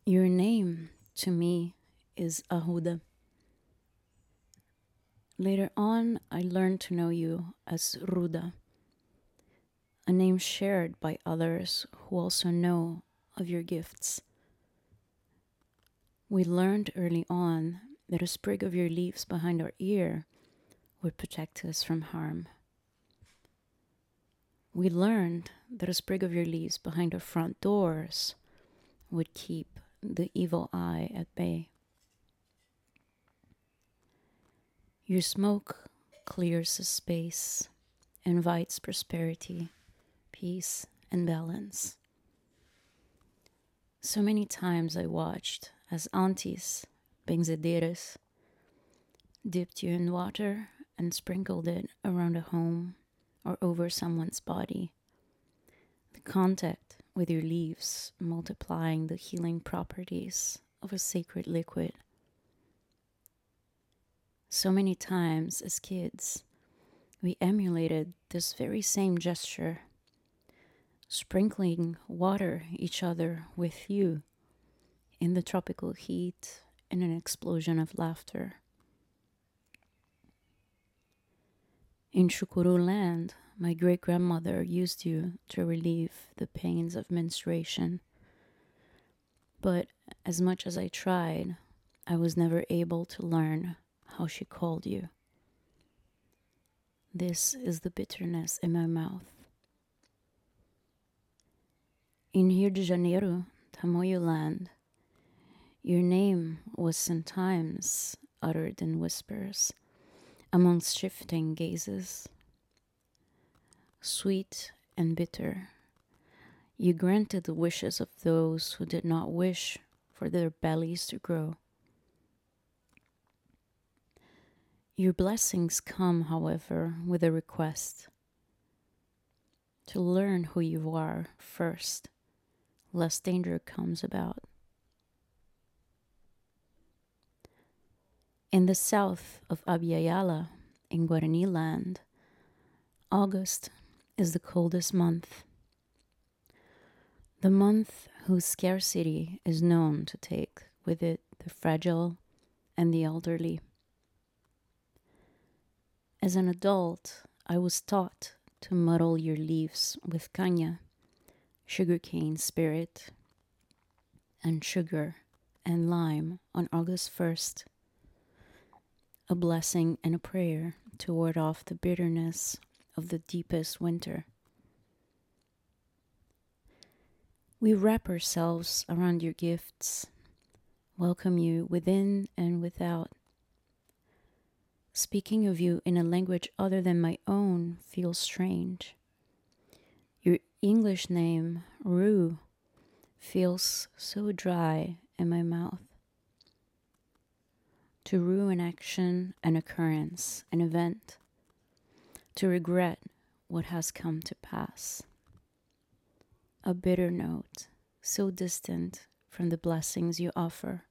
Your name to me is Ahuda. Later on, I learned to know you as Ruda, a name shared by others who also know of your gifts. We learned early on that a sprig of your leaves behind our ear would protect us from harm. We learned that a sprig of your leaves behind our front doors would keep the evil eye at bay. Your smoke clears the space, invites prosperity, peace, and balance. So many times I watched as aunties, benzedeiras, dipped you in water and sprinkled it around a home or over someone's body. The contact with your leaves multiplying the healing properties of a sacred liquid. So many times as kids, we emulated this very same gesture, sprinkling water each other with you in the tropical heat in an explosion of laughter. In Shukuru land, my great-grandmother used you to relieve the pains of menstruation. But as much as I tried, I was never able to learn how she called you. This is the bitterness in my mouth. In Rio de Janeiro, Tamoio land, your name was sometimes uttered in whispers, amongst shifting gazes. Sweet and bitter, you granted the wishes of those who did not wish for their bellies to grow. Your blessings come, however, with a request to learn who you are first, lest danger comes about. In the south of Abiyala, in Guarani land, August is the coldest month. The month whose scarcity is known to take with it the fragile and the elderly. As an adult, I was taught to muddle your leaves with caña, sugarcane spirit, and sugar and lime on August 1st, a blessing and a prayer to ward off the bitterness of the deepest winter. We wrap ourselves around your gifts, welcome you within and without. Speaking of you in a language other than my own feels strange. Your English name, Rue, feels so dry in my mouth. To rue an action, an occurrence, an event. To regret what has come to pass. A bitter note, so distant from the blessings you offer.